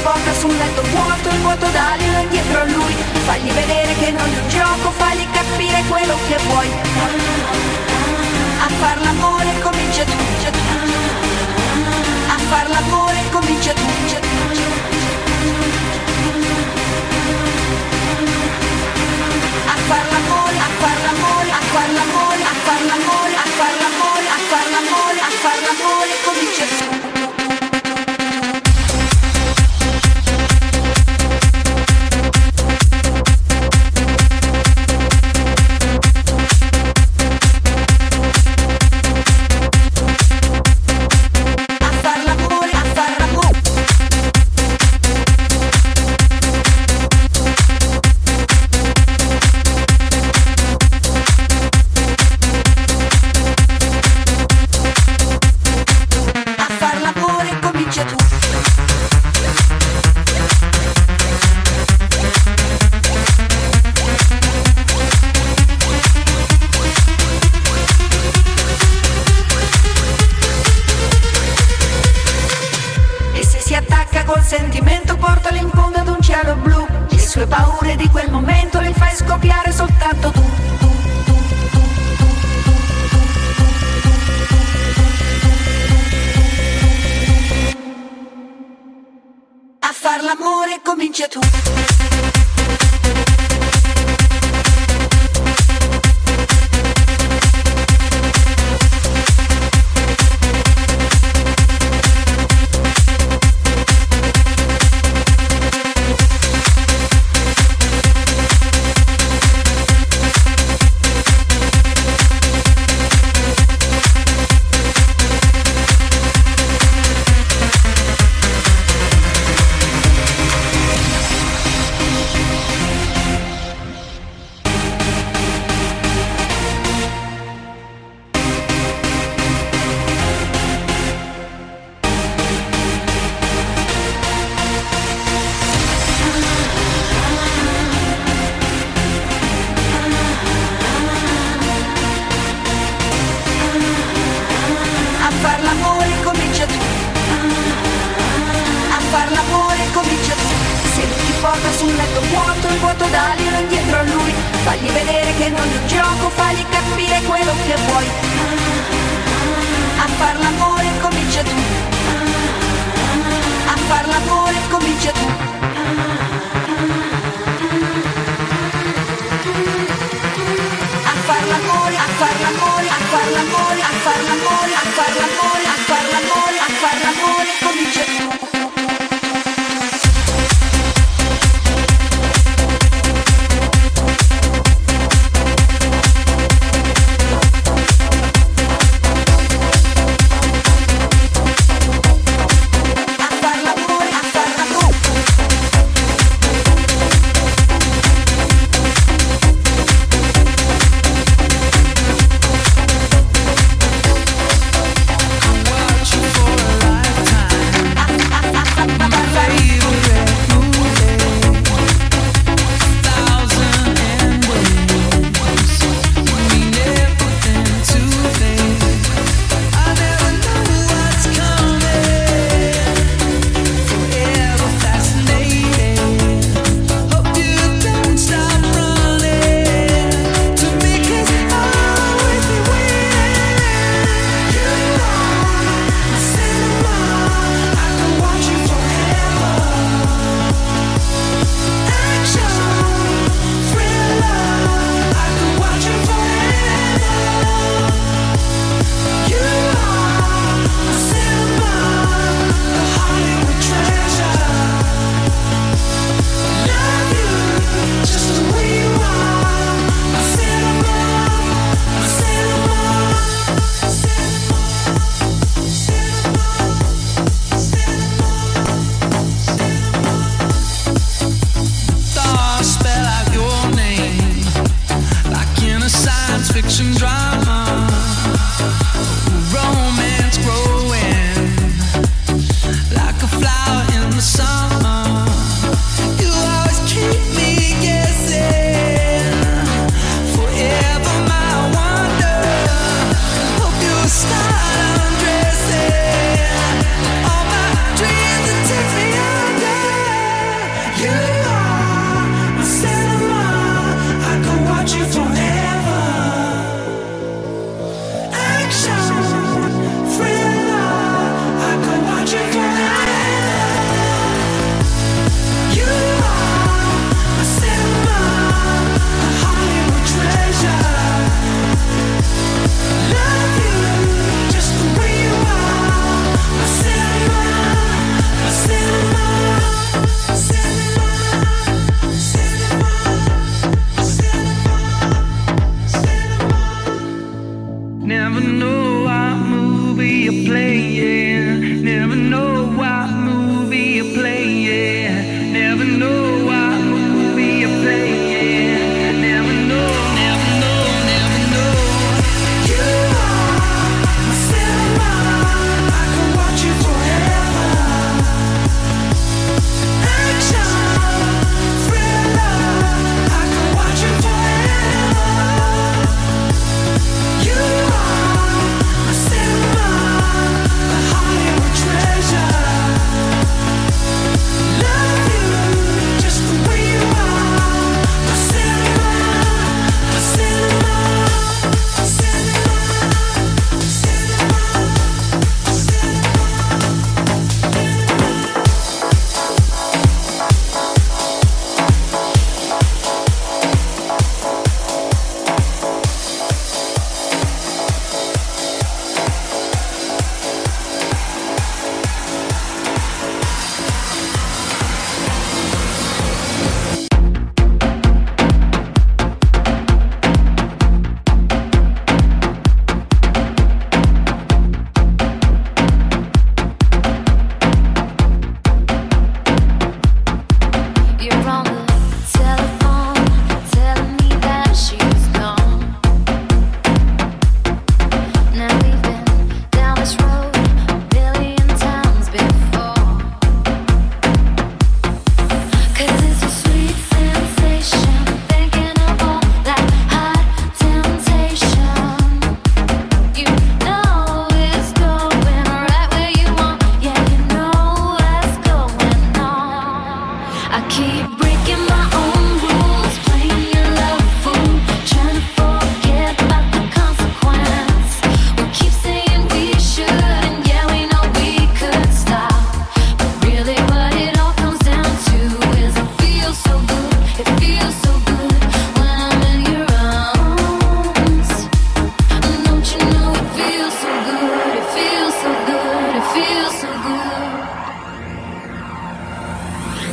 porta sul letto vuoto, il vuoto dalilo indietro a lui. Fagli vedere che non è un gioco, fagli capire quello che vuoi. A far l'amore comincia tu, a far l'amore comincia tu. A far l'amore, a far l'amore, a far l'amore, a far l'amore, a far l'amore, a far l'amore, a far l'amore comincia tu. Sentimento portalo in fondo ad un cielo blu. Le sue paure di quel momento le fai scoppiare soltanto tu. A far l'amore comincia tu. Porta sul letto vuoto, il vuoto dalilo indietro a lui. Fagli vedere che non è un gioco, fagli capire quello che vuoi. A far l'amore comincia tu. A far l'amore comincia tu. A far l'amore, a far l'amore, a far l'amore, a far l'amore, a far l'amore, a far l'amore, a far l'amore comincia tu. A far l'amore, a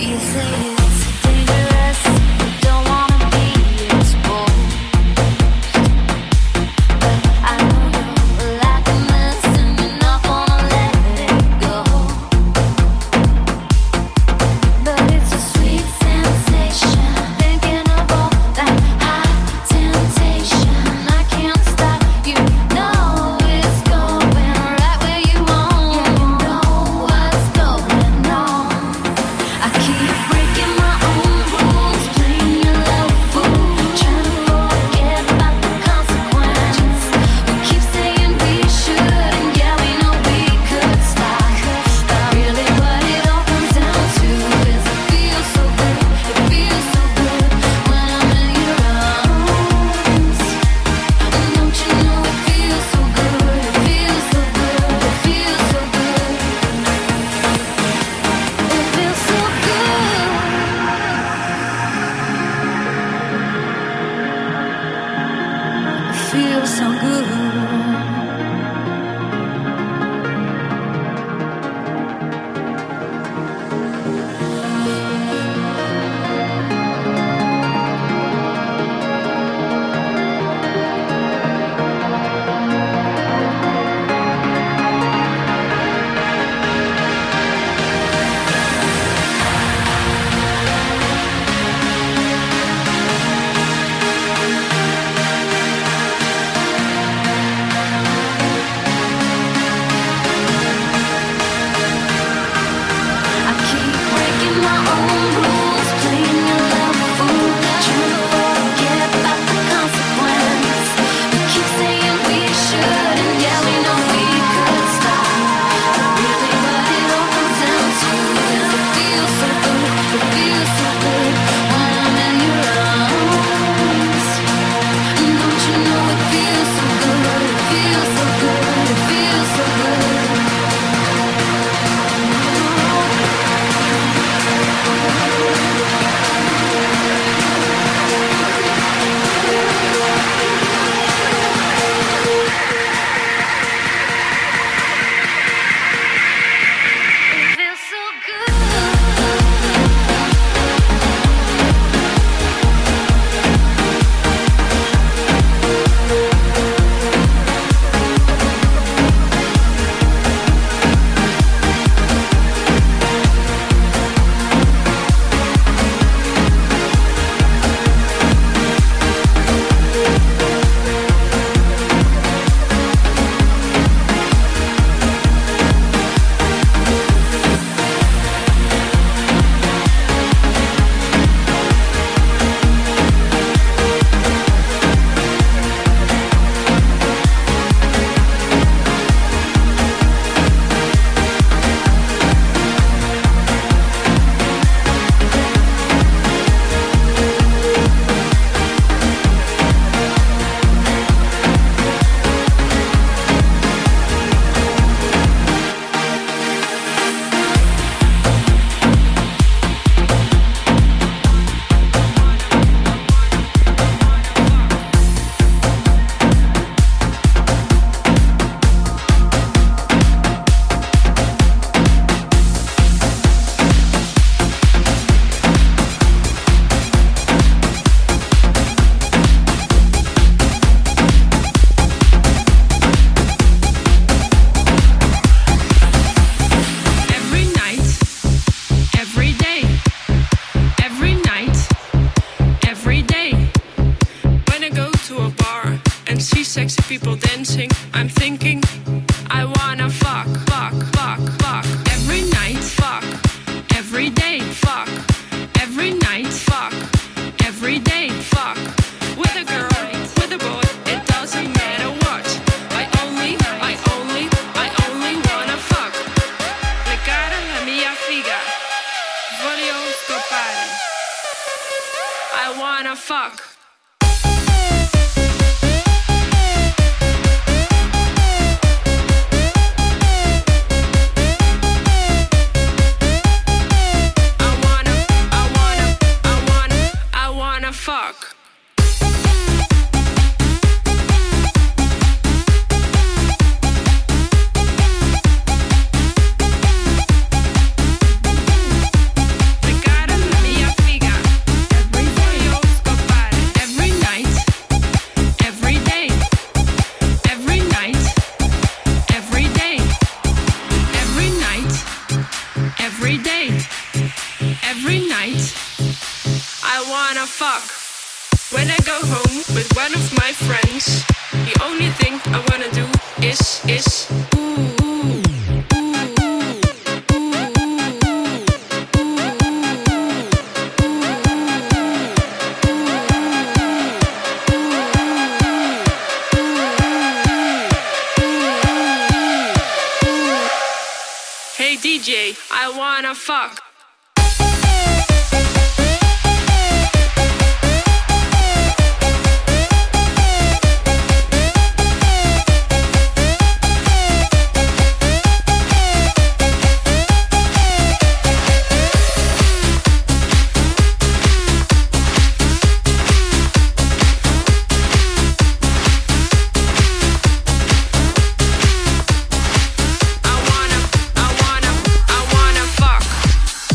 You say it's dangerous, don't wanna be exposed, but I know you're like a mess and you're not gonna let it go. But it's a sweet sensation, thinking of all that high temptation. I can't stop, you know it's going right where you want. Yeah, you know what's going on. I keep breaking my own rules, playing your love fool, trying to forget about the consequence. We keep saying we should, and yeah, we know we could stop. Really what it all comes down to is it feels so good, it feels so good when I'm in your arms. And don't you know it feels so good, it feels so good, it feels so good. It feels so good. It feels so good. I keep breaking my own rules, playing your love fool, trying to forget about the consequence. We keep saying we should, and yeah, we know we could stop. But really what it all comes down to is it feels so good, it feels so good when I'm in your arms. And don't you know it feels so good, it feels so good, it feels so good. It feels so good. Every night, every day, every night, every day. When I go to a bar and see sexy people dancing, I'm thinking, I wanna fuck, fuck, fuck, fuck. Every night, fuck. Every day, fuck. Every night, fuck. Every day, fuck. With a girl, with a boy, it doesn't matter what. I only wanna fuck. Leccare la mia figa. Voglio scopare. I wanna fuck. I wanna fuck. The guy every night. I wanna fuck. When I go home with one of my friends, the only thing I wanna do is Hey DJ, I wanna fuck. I wanna fuck.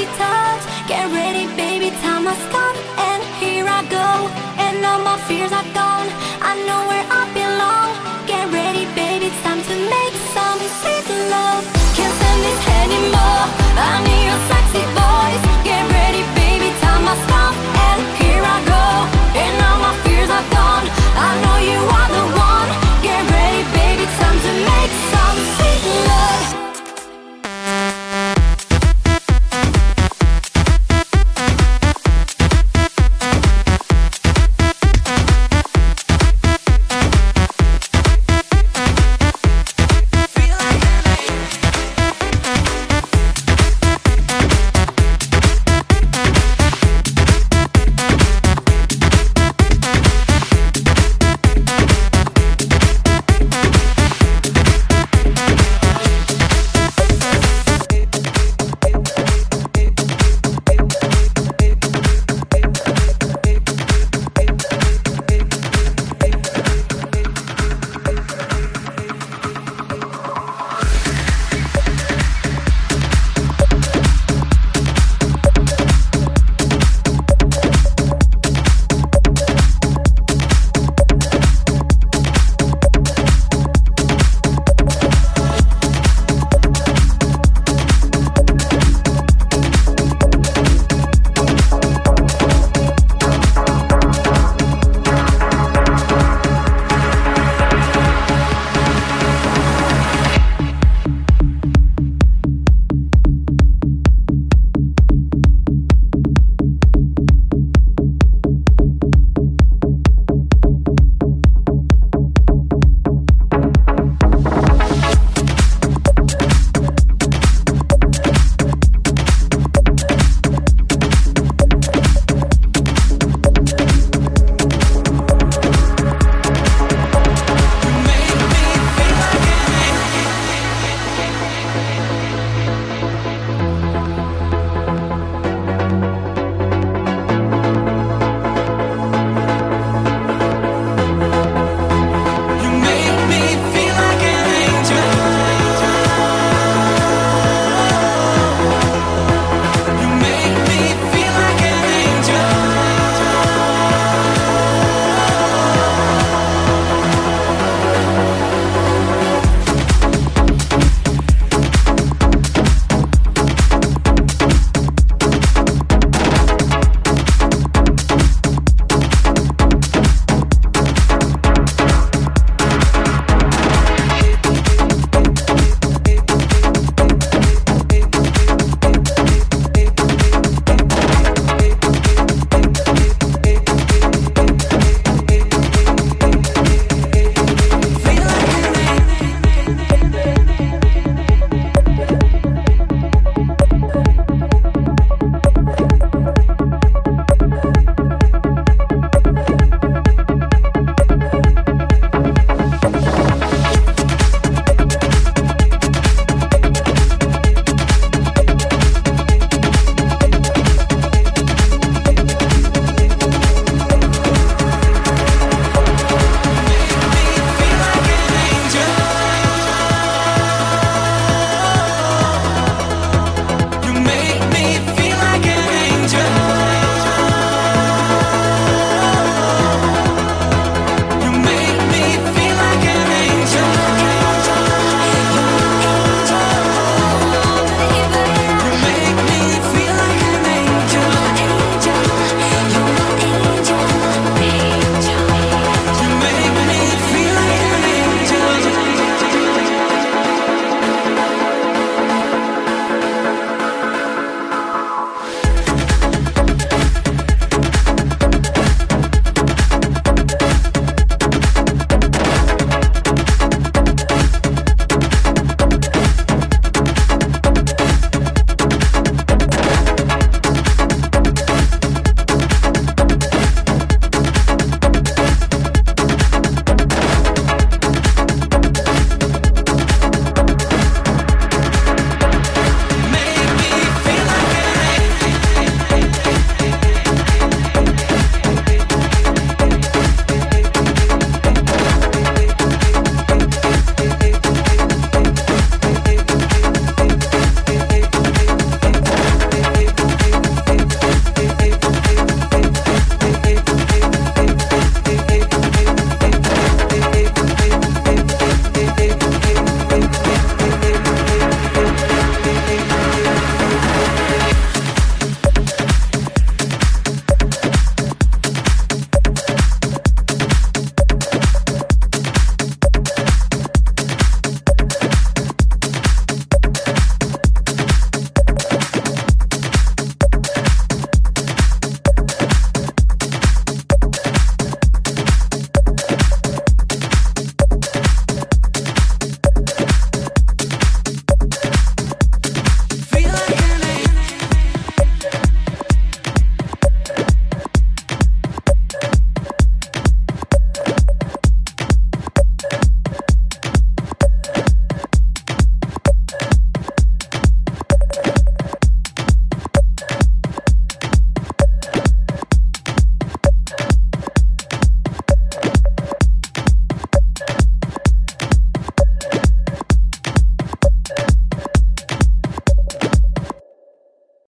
touch. Get ready, baby, tie my scarf, and here I go. And all my fears are gone. I know where I'm